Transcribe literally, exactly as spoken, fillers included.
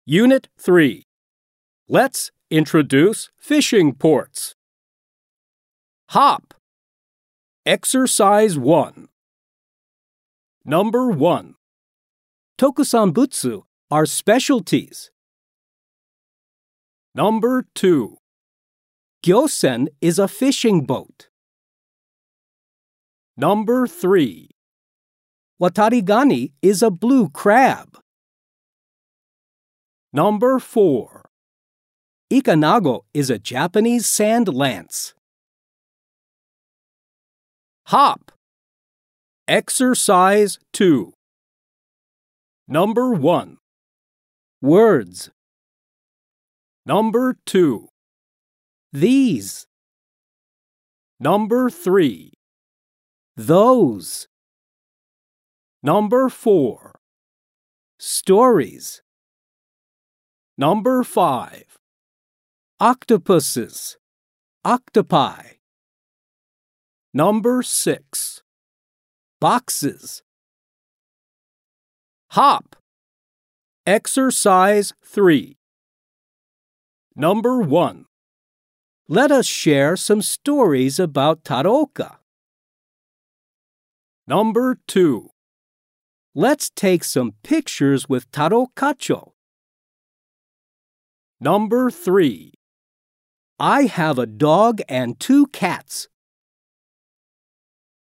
Unit three. Let's introduce fishing ports. Hop. Exercise one. Number one. Tokusanbutsu are specialties. Number two. Gyosen is a fishing boat. Number three. Watarigani is a blue crab. Number four. Ikanago is a Japanese sand lance. Hop. Exercise two. Number one. Words. Number two. These. Number three. Those. Number four. Stories. Number five. Octopuses. Octopi. Number six. Boxes. Hop. Exercise three. Number one. Let us share some stories about Tarouka. Number two. Let's take some pictures with Taroukacho. Number three. I have a dog and two cats.